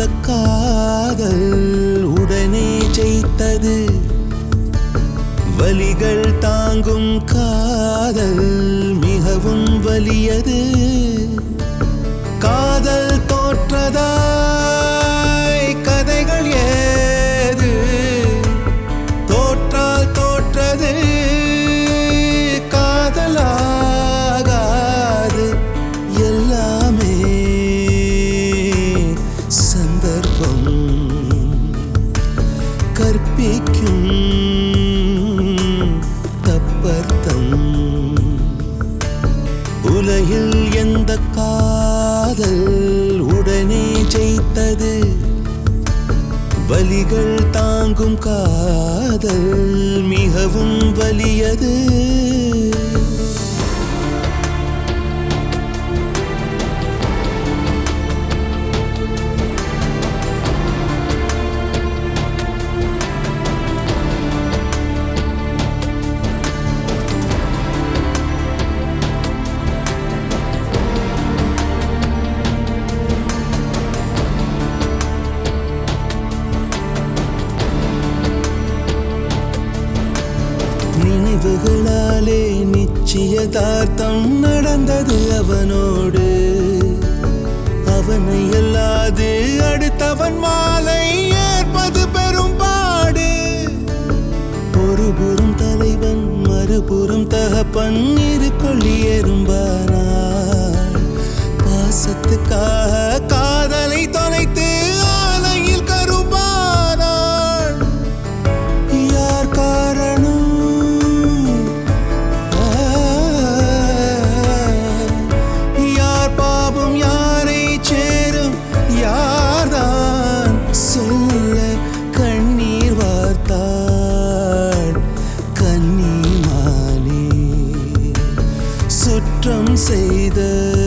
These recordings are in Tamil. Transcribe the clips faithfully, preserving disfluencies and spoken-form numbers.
காதல் உடனே ஜெயித்தது. வலிகள் தாங்கும் காதல் மிகவும் வலியது. காதல் தோற்றதாய் கதைகள் ஏது? தோற்றால் தோற்றது காதலாகாது. எல்லாமே சந்தர்ப்பம் கற்பிக்கும் தப்பர்த்தம். உலகில் எந்த காதல் உடனே ஜெயித்தது? வலிகள் தாங்கும் காதல் மிகவும் வலியது. நினைவுகளாலே நிச்சயதார்த்தம் நடந்தது அவனோடு. அவனை அல்லாது அடுத்தவன் மாலை ஏற்பது பெரும்பாடு. ஒருபுறம் தலைவன் மறுபுறம் தகப்பன் இரு கொள்ளி எறும்பானாள். பாசத்துக்காக காதலை தொலைத்து ஆலையில் கரும்பானாள். யார் காரணம்? குற்றம் செய்த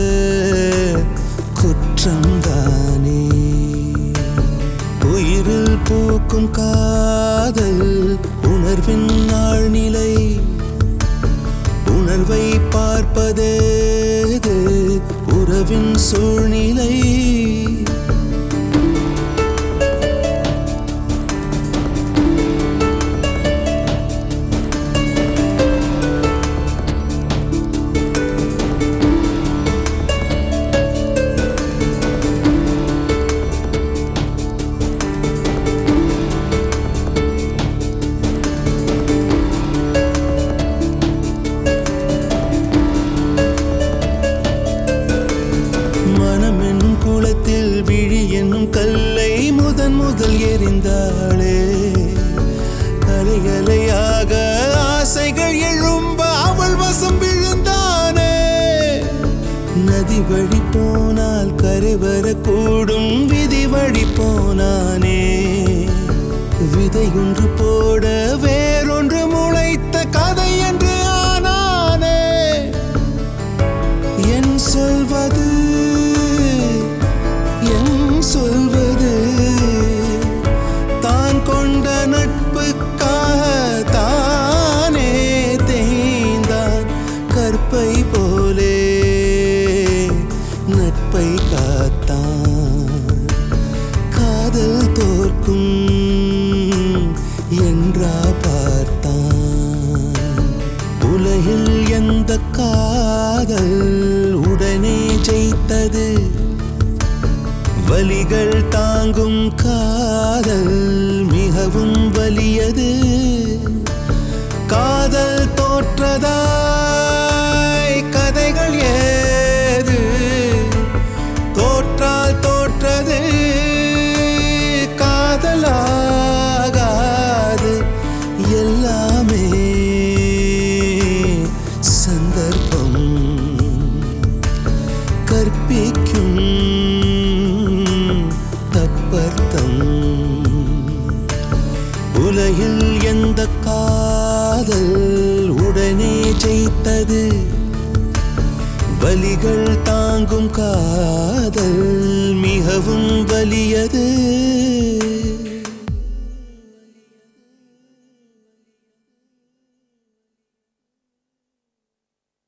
குற்றம் தானே. உயிரில் பூக்கும் காதல் உணர்வின் ஆழ்நிலை. உணர்வை பார்ப்பதே உறவின் சூழ்நிலை. விழி என்னும் கல்லை முதன் முதல் எறிந்தாளே. அலையலையாக ஆசைகள் எழும்ப அவள் வசம் விழுந்தானே. நதி வழி போனால் கரை வரக்கூடும் விதி வழி போனானே. விதை ஒன்று போட வேறொன்று முளைத்த கதை என்று ஆனானே. என் சொல்வது சொல்வது தான் கொண்ட நட்புக்காக தானே தேய்ந்தான். கற்பை போலே நட்பை காத்தான். காதல் தோற்கும் என்றா பார்த்தான். உலகில் எந்த காதல் உடனே ஜெயித்தது? வலிகள் தாங்கும் காதல் மிகவும் வலியது. காதல் தோற்றதாய் கதைகள் ஏது? தோற்றால் தோற்றது காதலாகாது. எல்லாமே சந்தர்ப்பம் கற்பிக்கும் தப்பர்த்தம். உலகில் எந்த காதல் உடனே ஜெயித்தது? வலிகள் தாங்கும் காதல் மிகவும் வலியது.